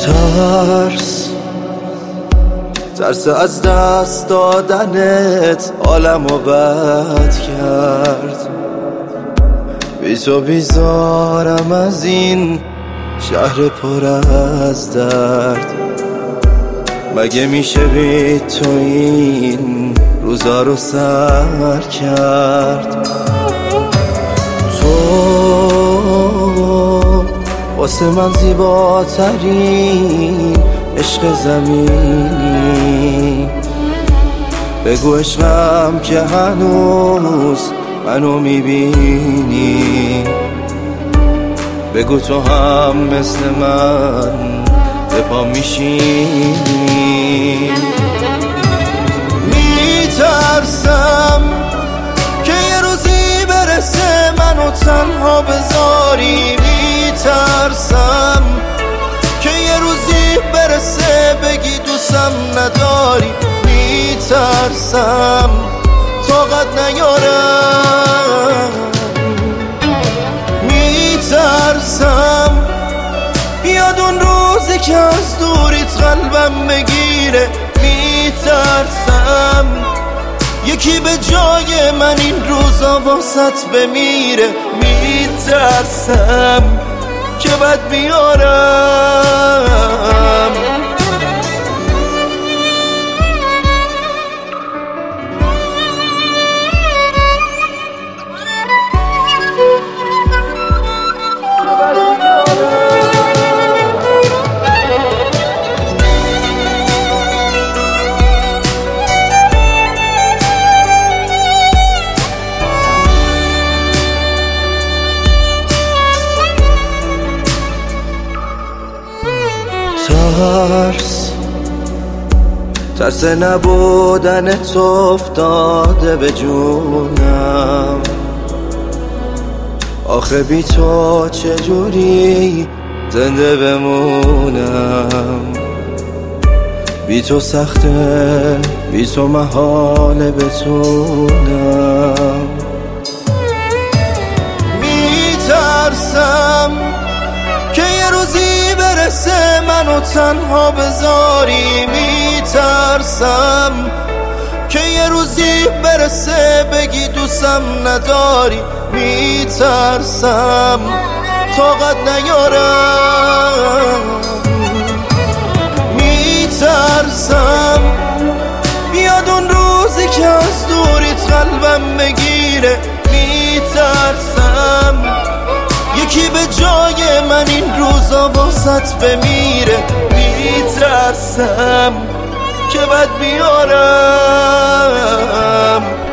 ترس از دست دادنت عالمو بد کرد. بی تو بیزارم از این شهر پر از درد. مگه میشه بی تو این روزا رو سر کرد؟ تو واسه من زیباترین عشق زمینی. بگو عشقم که هنوز منو میبینی. بگو تو هم مثل من به پا میشینی. میترسم که یه روزی برسه منو تنها بذاری. میترسم که یه روزی برسه بگی دوستم نداری. میترسم طاقت نیارم. میترسم بیاد اون روزی که از دوریت قلبم بگیره. میترسم یکی به جای من این روزا واسط بمیره. میترسم که بد بیارم. ترس نبودن تو افتاده به جونم. آخه بی تو چجوری زنده بمونم؟ بی تو سخته، بی تو محاله بتونم. میترسم که یه روزی برسه منو تنها بذاری. میترسم که یه روزی برسه بگی دوستم نداری. میترسم طاقت نیارم. میترسم بیاد اون روزی که از دوریت قلبم بگیره. میترسم یکی به جای من این روزا واسط بمیره. میترسم که بد بیارم.